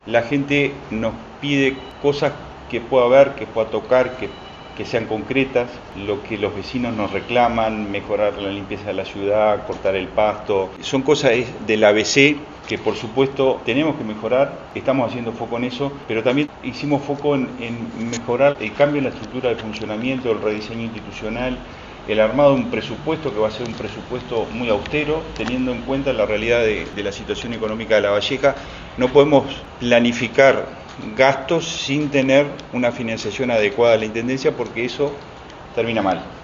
La gente nos pide cosas que pueda ver, que pueda tocar, que sean concretas, lo que los vecinos nos reclaman, mejorar la limpieza de la ciudad, cortar el pasto. Son cosas del ABC que por supuesto tenemos que mejorar, estamos haciendo foco en eso, pero también hicimos foco en mejorar el cambio en la estructura de funcionamiento, el rediseño institucional, el armado de un presupuesto que va a ser un presupuesto muy austero, teniendo en cuenta la realidad de la situación económica de La Valleja. No podemos planificar gastos sin tener una financiación adecuada a la Intendencia porque eso termina mal.